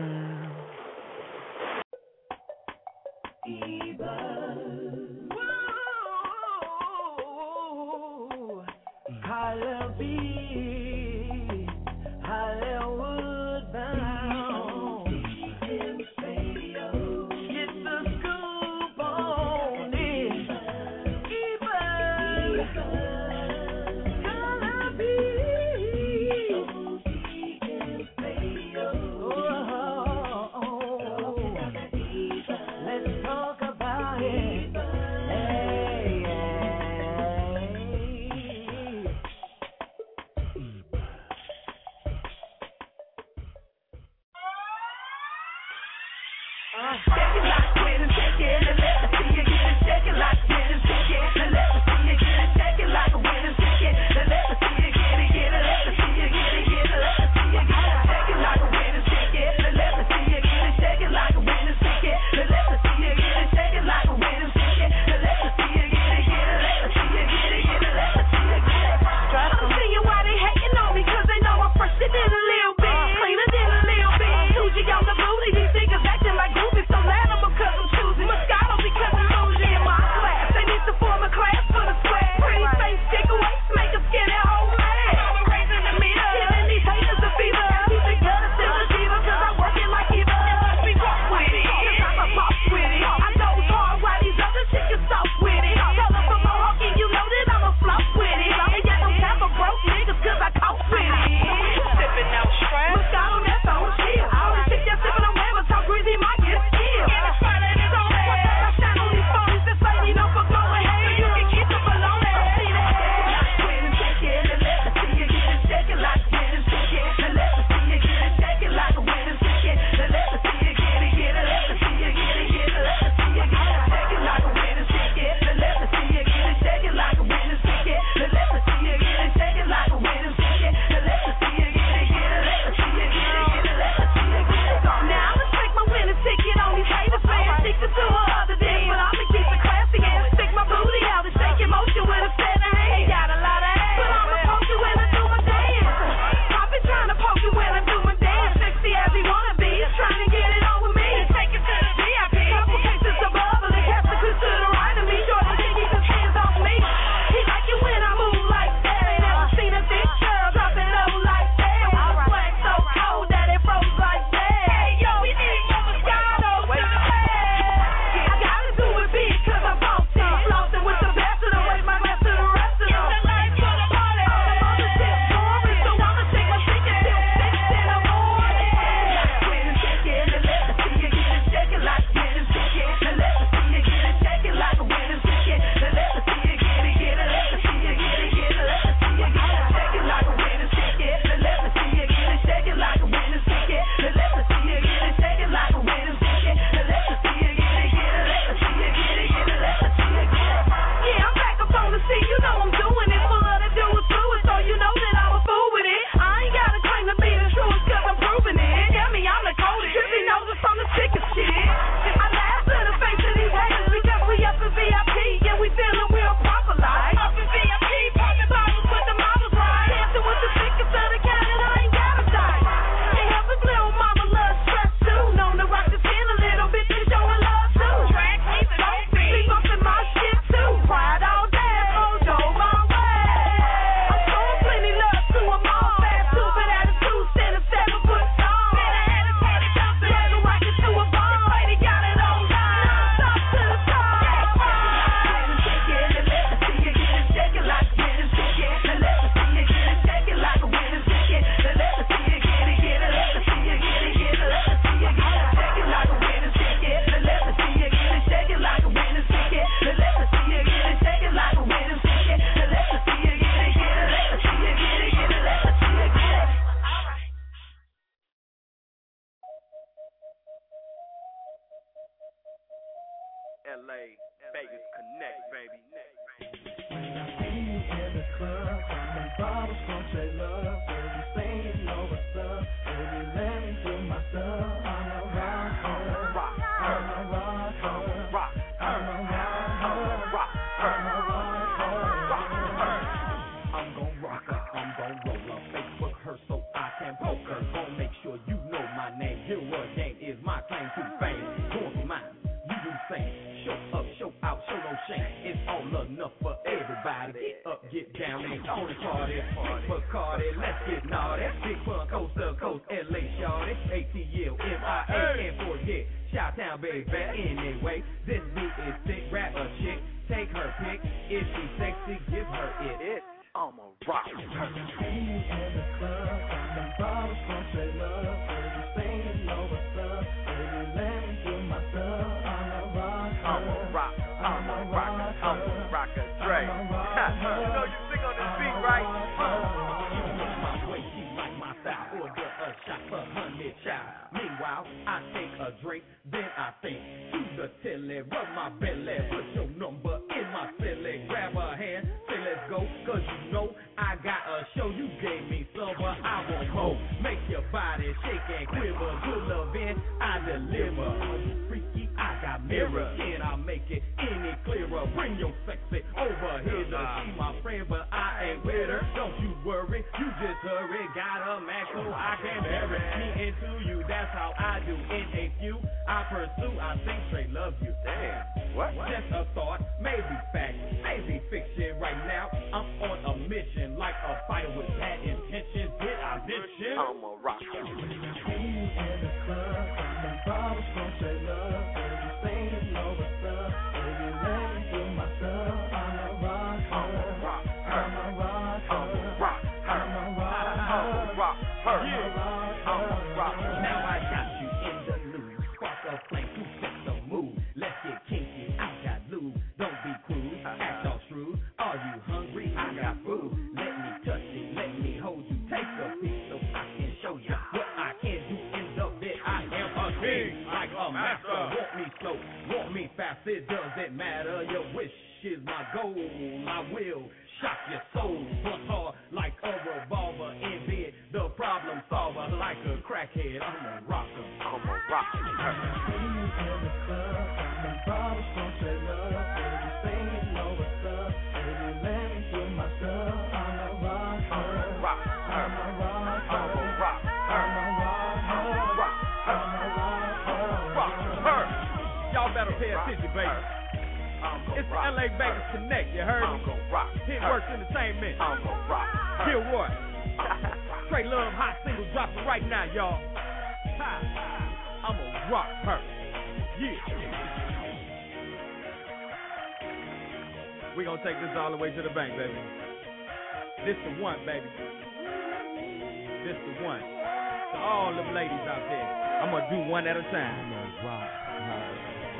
Hallelujah, Hollywood bound. Get the scoop on it. Even let's talk about it. Hey, shake it like when and shake it, and let me see you get it. Shake it like when and shake it, and let me see you get it. Shake it like when and shake it, and let me see you get it, get it. Let me see you get it, get it. Let me see you get it. Shake it like when and shake it, and let me see you get it. Shake it like when and shake it, and let me see you get it. Shake it like when and shake it, and let me see you get it, get it. Let me see you get it, get it. Let me see you get it. I'm seeing why they hating on me, 'cause they know I'm fresher than a little bit, cleaner than a little bit. Usually on the booty, these niggas acting like groupies, so loud because I'm choosing Moscato because I'm losing. L A, Vegas Connect, baby. When I see you in the club, popping bottles from J Love, baby, say you know what's up, baby, let me do my stuff. I'm a rocker, I'm a rocker, I'm a rocker, I'm a rocker, I'm a rocker. I'm gon' rock her, I'm gon' roll her, Facebook her so I can poke her. Gon' make sure you know my name. Your game is my claim to fame. Going for mine, you do same. Show up, show out, show no shame. It's all enough for everybody. Get up, get down, and on the party. Bacardi, let's get naughty. Big fun, coast to coast, L A shawty. A T L, M I A, can't forget. Chi-Town, baby, anyway. This beat is sick, rap a chick. Take her pick. If she's sexy, give her it. it. I'm a rock her. See you in the club, popping bottles from J Love, baby, say you know what's up, baby, let me do my stuff. I'm a rock her. I'm a rock, I'm a rocker, I'm a rocker, Dre. You know you sing on this beat, right? You know my way, she like my style. Order a shot for honey child. Meanwhile, I take a drink, then I think to the telly, rub my belly, put your number in my silly, grab a hand, say let's go, cause you know I got a show. You gave me some, but I won't hold. Make your body shake and quiver. Good loving, I deliver. Are you freaky? I got mirrors. Can I make it any clearer? Bring your sexy over here to see my friend, but I ain't with her. Don't you worry, you just hurry. Got a Mac so I can bury me into you. That's how I do. In a few, I pursue. I think straight love you. Damn, what? Just a thought, maybe fact, maybe fiction. Right now, I'm on a mission, like a fighter with bad intentions. Did I mention? I'm a rocker. See you in the club, popping bottles from J Love, baby, say you know what's up, baby, let me do my stuff. I'm a rocker, I'm a rocker, I'm a rocker, I'm a rocker, I'm a rocker, I'm a rocker. Now I got you in the mood, spark a flame to set the mood. Let's get kinky, I got lube, don't be crude, act all shrewd. Are you hungry? I got food. Let me touch it, let me hold you. Take a piece so I can show you what I can do in the bed. I am a king, like a master. Want me slow, want me fast, it doesn't matter. Your wish is my goal. I will shock your soul, bust hard like a revolver in bed. The problem solver, like a crackhead. I'm a rocker, I'm a rocker. See you in the club, popping bottles from J Love, baby, say you know what's up, baby, let me do my stuff. I'm a rocker, I'm a rocker, I'm a rocker, I'm a rocker, I'm a rocker, I'm a rocker. Y'all better pay attention, baby. It's the L A Vegas Connect, you heard me? Hit Works Entertainment. Kill Roy. Straight Love hot single dropping right now, y'all. I'm a rock her. Yeah. We gonna take this all the way to the bank, baby. This the one, baby. This the one. To all them ladies out there, I'm gonna do one at a time. I'm gonna rock her.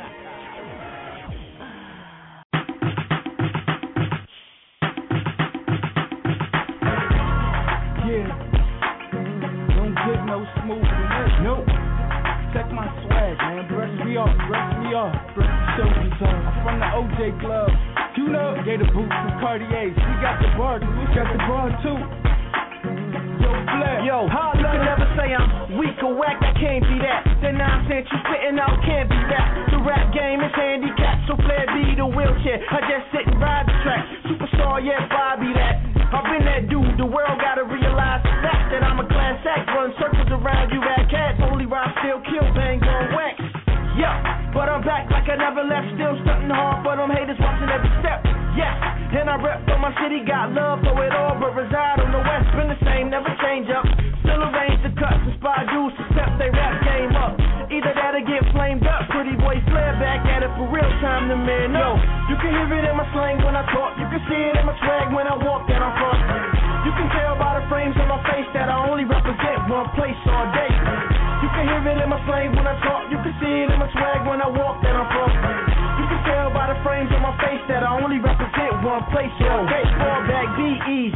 Yeah, don't get no smoother than this. Nope. Check my swag, man. Brush me off, brush me off. Brush the shoulders off. I'm from the O J Club. You know, get a boot from Cartier's. We got the bar, we got the bar too. Yo, Flair. Yo, how you can never say I'm weak or whack, I can't be that. The nonsense you spitting out can't be that. The rap game is handicapped, so Flair be the wheelchair. I just sit and ride the track. Superstar, yeah, Bobby that. I've been that dude, the world gotta realize the fact that I'm a class act. Run circles around you at cats, only rhyme, still kill, bang, gon' wax. Yeah, but I'm back like I never left, still stunting hard for them haters watching every step. Yes, and I rep for my city, got love for it all, but reside on the west, been the same, never change up. Still arrange the cuts, inspire dudes to step they rap game up. Either that or get flamed up, pretty boy Flair back at it for real time, the man know. You can hear it in my slang when I talk, you can see it in my swag when I walk that I'm from. You can tell by the frames on my face that I only represent one place all day. You can hear it in my slang when I talk, you can see it in my swag when I walk that I'm from. You can tell by the frames on my face that I only represent one place all day. Fall back, be easy.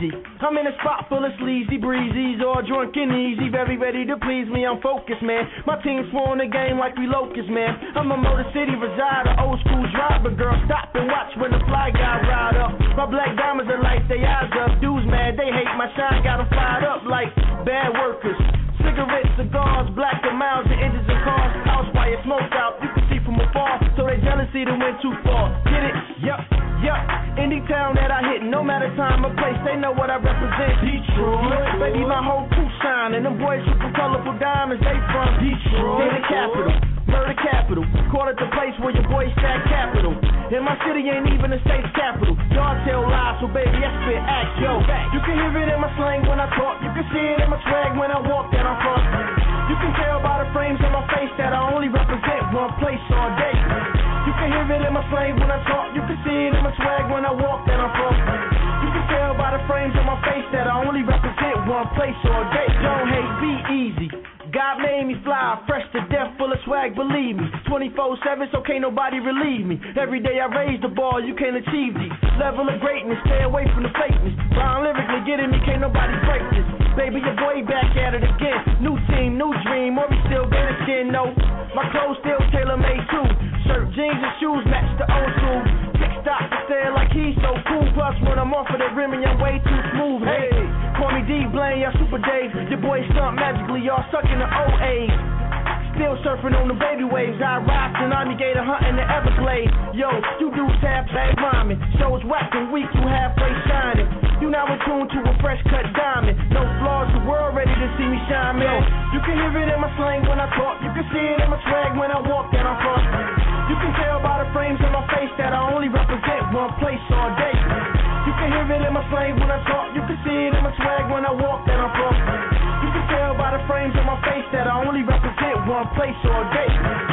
I'm in a spot full of sleazy breezies, all drunk and easy, very ready to please me. I'm focused, man. My team's flowing the game like we locusts, man. I'm a Motor City resider, old school driver, girl. Stop and watch when the fly guy ride up. My black diamonds are like they eyes up. Dudes mad, they hate my shine, got them fired up like bad workers. Cigarettes, cigars, black and miles, and engines and cars. House fire, smoked out, you can see from afar. So they jealousy that went too far. Get it? Yup, yup. Any town that I hit, no matter time or place, they know what I represent. Detroit, baby, my whole crew shine, and them boys with some colorful diamonds, they from Detroit. They the capital, murder capital. Call it the place where your boys stack capital. And my city ain't even the state's capital. Y'all tell lies, so baby, I spit act, yo. You can hear it in my slang when I talk. You can see it in my swag when I walk that I'm from. You can tell by the frames on my face that I only represent one place all day. You can hear it in my slang when I talk. You can see it in my swag when I walk that I'm from. You can tell by the frames on my face that I only represent one place all day. Don't hate, be easy. God made me fly, fresh to death, full of swag, believe me. twenty-four seven, so can't nobody relieve me. Every day I raise the bar, you can't achieve these. Level of greatness, stay away from the fakeness. Rhyme lyrically, getting me, can't nobody break this. Baby, your boy back at it again. New team, new dream, or we still gonna skin, no. My clothes still tailor-made too. Shirt, jeans, and shoes match the old school. Kick stop to stare like he's so cool. Plus, when I'm off of the rim, I'm way too smooth. Hey, call me D, blame y'all Super Dave. Your boy stunt magically, y'all suck in the old age. Still surfing on the baby waves. I ride tsunami gator hunting the Everglades. Yo, you dudes have bad rhyming. Shows whack and weak, you halfway shining. You now in tune to a fresh cut diamond. No flaws, the world ready to see me shine, man. You can hear it in my slang when I talk. You can see it in my swag when I walk that I'm from. You can tell by the frames on my face that I only represent one place all day. You can hear it in my slang when I talk. You can see it in my swag when I walk that I'm from. You can tell by the frames on my face that I only represent one place all day.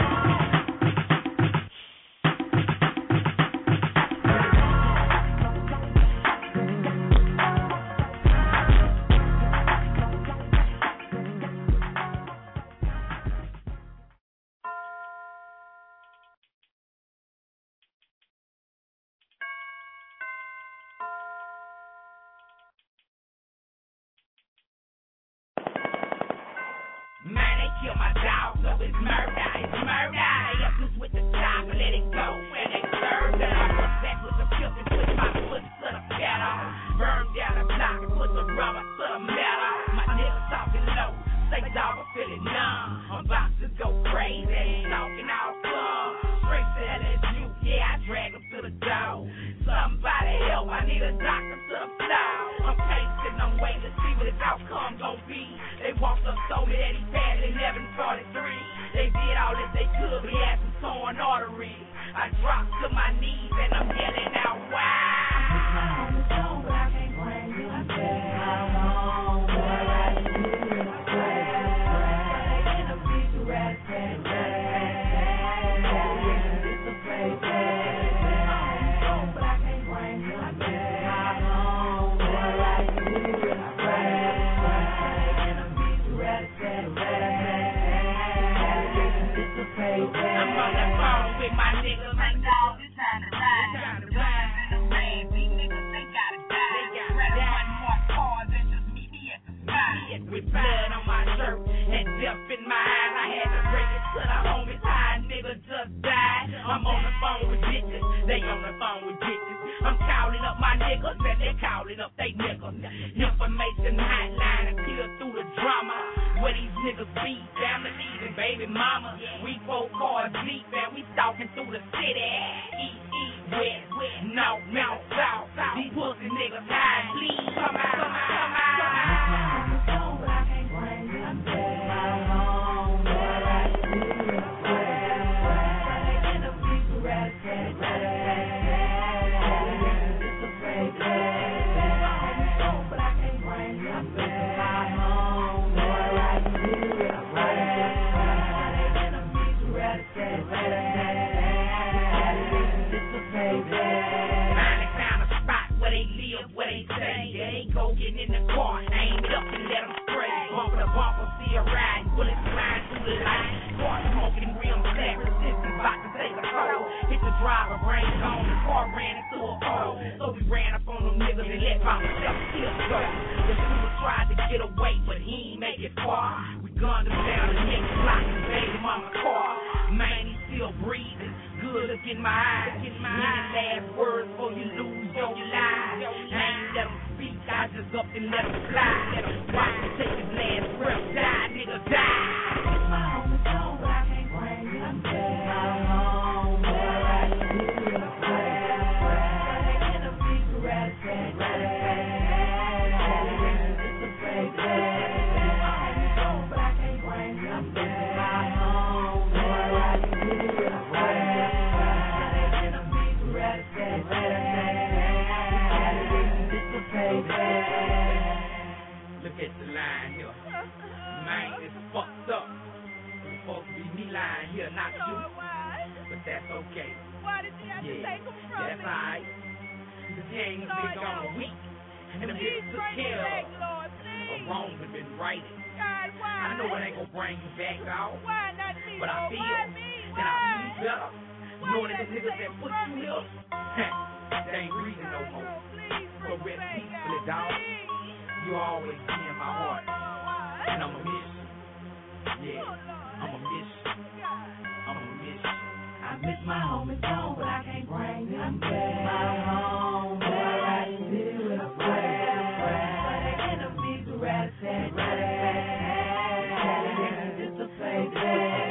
Man, they kill my dog, so it's murder, it's murder. They up loose with the chop and let it go, and they serve that. I put back with the pills and put my foot to the pedal. Burn down the block and put the rubber to the metal. My niggas talking low, say dog, I'm feeling numb. I'm about to go crazy, talking all club. Straight to L S U, yeah, I drag them to the door. Somebody help, I need a doctor to the floor. I'm pacing, I'm waiting to see what his outcome gon' be. They walked up, told me that he passed in eleven forty-three. They did all that they could, but he had some torn arteries. I dropped to my knees and I'm yelling out, wow. I can't bring you back. How long will I do it? In a big rat pack. It's a fake but I can't bring you back. How long will I do it? I'm on the phone with my niggas, like dog, it's time to ride. The rhymes in the rain, these niggas, they gotta die. They got one more cars and just meet me at the spot. With blood on my shirt and death in my eyes, I had to break it to the homies. How a nigga just died. I'm on the phone with bitches, they on the phone with bitches. I'm calling up my niggas and they calling up they niggas. Information hotline and clear through the drama. Where these niggas be, families and baby mama. We four cars deep and we stalking through the city. East, east, west, west, north, mount, south. These pussy niggas high, please come out, come out, come out. But I can't bring you back. How long will I do it? In a big rat pack. It's a fake but I can't bring you back. How long will I do it? In a big rat pack. It's a fake finally found a spot where they live, where they stay. They go getting in the car, aim it up and let them spray. Bumper to bumper, see a ride, bullets flying through the light. Car smoking, rim stack, resistance about to take a toll. Hit the driver, brain gone, the car ran into a pole. So we ran up on them niggas and let my myself kill. go. The shooter tried to get away, but he ain't make it far. We gunned him down the next block and gave him on the car. Man, he still breathing. Good look in my eyes. Any last words before you lose your life. I ain't let him speak, I just up and let him fly. Watch him take his last breath. Die, nigga, die. My home is home, but I can't bring him back. My home, where I live, where in a big rat sack. It's a fake day. My home is home, but I can't bring him back. My home, where I live, where in a big rat sack. It's a fake day. Look at the line here. Man, it's fucked up. It's supposed to be me lying here, not you. But that's okay. Why did you have yeah. to take him from That's me? alright. Cause he ain't been gone a week. And them niggas took care of a wrong has been righted. God, why? I know it ain't gonna bring you back out. Why not me? But I Lord? feel Why me? that I Why? feel better. Why Knowing you that the have to niggas take that him put from you me? here, they ain't breathing no more. So rest peacefully, dog. You always be in my heart. And I'ma miss you. Yeah, I'ma miss you. I'ma miss you. I miss my home, it's gone, but I can't bring them back. My home, where I live, in a prayer, in a big rat sack. It's a fake day.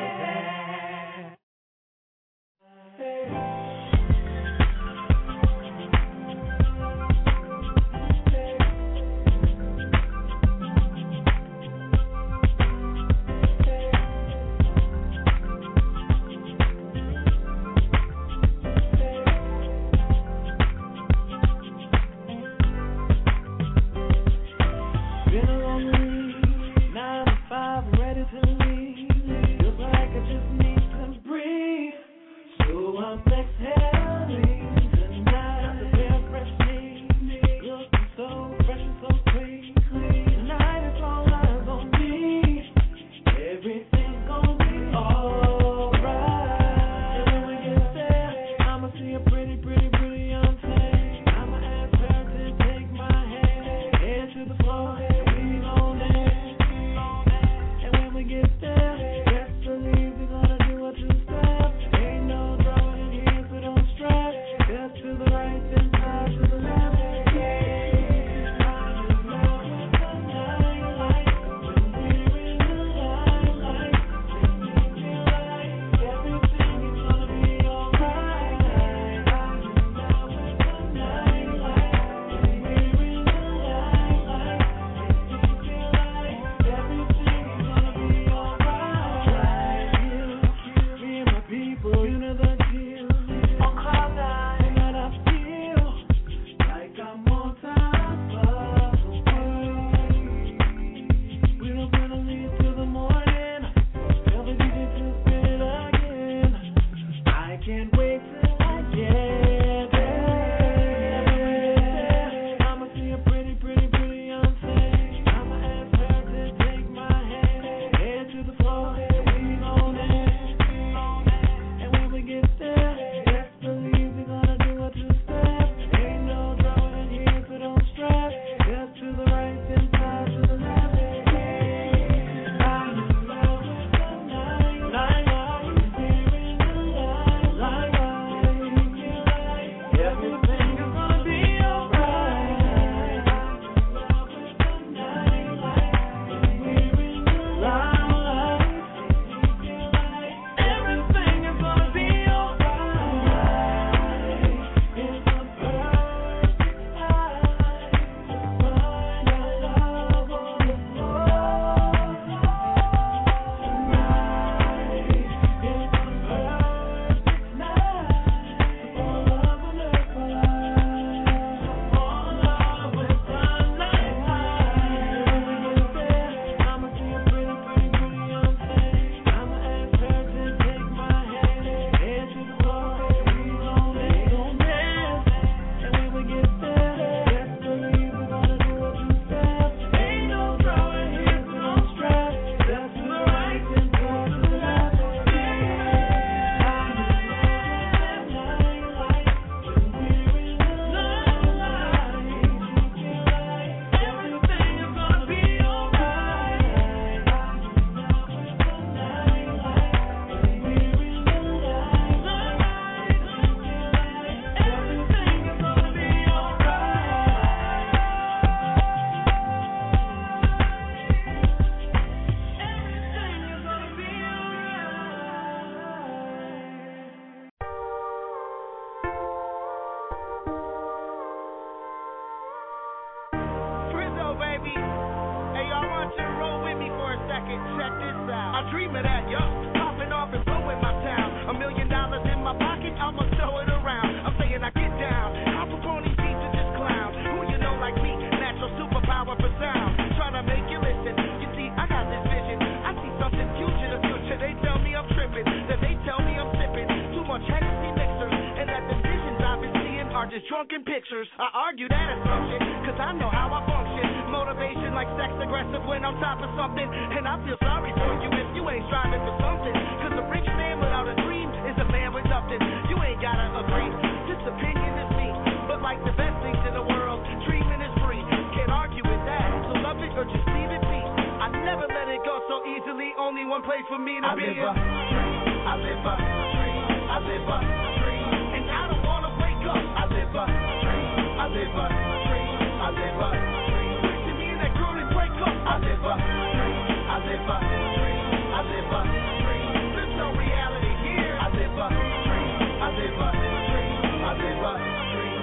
I dream of that, yo. Popping off and blowing my town. A million dollars in my pocket, I'ma throw it around. I'm saying I get down. Al Capone beats and just clown. Who you know like me? Natural superpower for sound. Trying to make you listen. You see, I got this vision. I see something future to future. They tell me I'm tripping. Then they tell me I'm sipping. Too much Hennessy mixers. And that the visions I've been seeing are just drunken pictures. I argue that assumption, cause I know how I function. Motivation like sex aggressive when I'm top of something. And I feel sorry for you if you ain't striving for something. Cause a rich man without a dream is a man with nothing. You ain't gotta agree, this opinion is me. But like the best things in the world, dreaming is free. Can't argue with that, so love it or just leave it be. I never let it go so easily, only one place for me to I be. Live a, I live a dream, I live a dream, and I don't wanna wake up. I live a dream, I live a dream, I live a dream. Picture me in that girl and wake up. I live a dream, I live a dream, I live a dream. There's no reality here. I live a dream, I live a dream, I live a dream.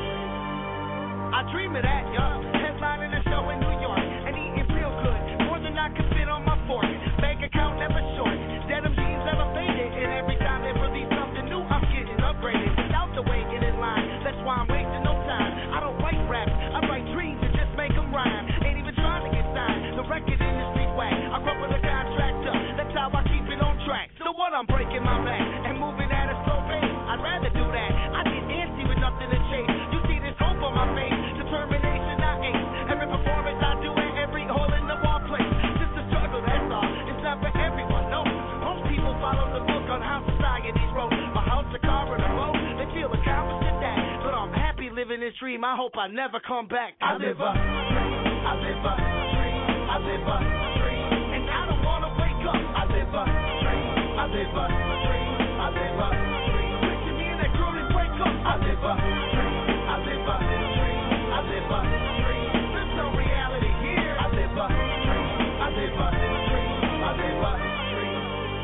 I dream of that, y'all. Headlining a show in New York and eating real good, more than I can fit on my fork. Bank account never short. Denim jeans never faded, and every time they release something new, I'm getting upgraded without the waiting in line. That's why I'm wasting no time. I don't write raps, I write dreams and just make them rhyme. Ain't even trying to get signed. The record industry's whack. I grew up with a contractor. That's how I keep it on track. So what? I'm breaking my back and moving at a slow pace. I'd rather do that. I get antsy with nothing to chase. You see this hope on my face, determination I ace. Every performance I do and every hole in the wall place. Just a struggle, that's all. It's not for everyone, no. Most people follow the book on how society's wrote. My house, a car, and a boat. They feel accomplished at that. But I'm happy living this dream. I hope I never come back. I live a dream, I live a dream, I live a dream, and I don't wanna wake up. I live a dream, I live a dream, I live a dream. Picture me in that girl and wake up. I live a dream, I live a dream, I live a dream. There's no reality here. I live a dream, I live a dream, I live a dream.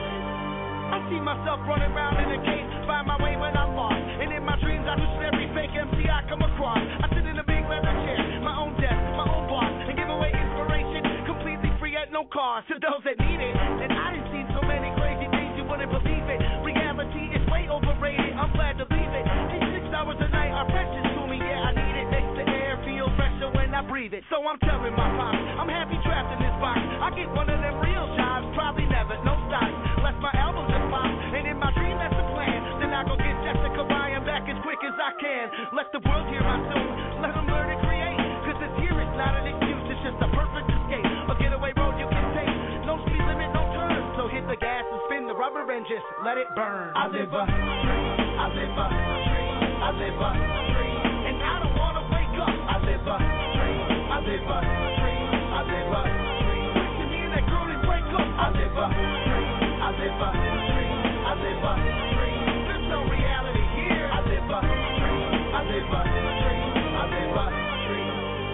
I see myself running around in a cage, find my way when I'm lost. And in my dreams I listen every fake M C I come across. I sit in a big leather chair, my own desk, my own boss, and give away inspiration, completely free at no cost to those that need it. And I done seen so many crazy things you wouldn't believe it. Reality is way overrated, I'm glad to leave it. These six hours a night are precious to me, yeah I need it. Makes the air feel fresher when I breathe it. So I'm telling my pops, I'm happy trapped in this box. I get one of them real jobs, probably never, no stops. Left my album just pop, and in my dream that's the plan. Then I go get Jessica Ryan back as quick as I can. Let the world hear my tune, let them learn to create. Cause this year is not an excuse, it's just a perfect escape. A getaway road you can take, no speed limit, no turn. So hit the gas and spin the rubber and just let it burn. I live a dream, I live a dream, I live a dream, and I don't wanna wake up. I live a dream, I live a dream, I live a dream. Picture me in that girl and wake up. I live a dream, I live a dream, I live a dream. There's no reality here. I live a dream, I live a dream, I live a dream.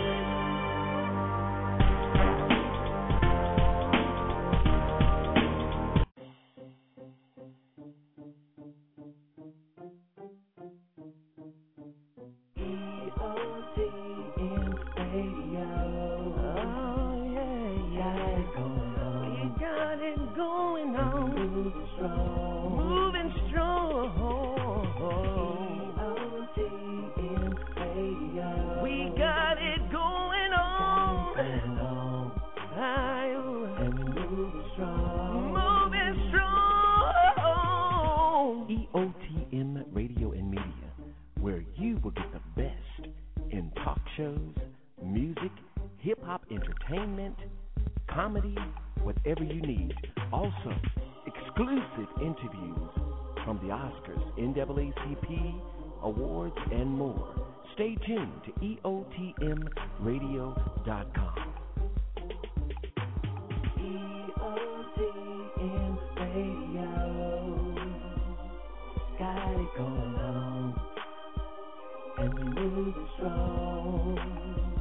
E O T M Radio. Oh yeah, yeah. We got it going on. Moving strong. Moving strong. E O T M Radio. We got it going on. And on. And we moving strong. Moving strong. E O T M Radio and Media, where you will get the best in talk shows, music, hip-hop entertainment, comedy, whatever you need. Also, exclusive interviews from the Oscars, N double A C P, awards, and more. Stay tuned to E O T M radio dot com. E O T M Radio. Got it going on. And we move strong.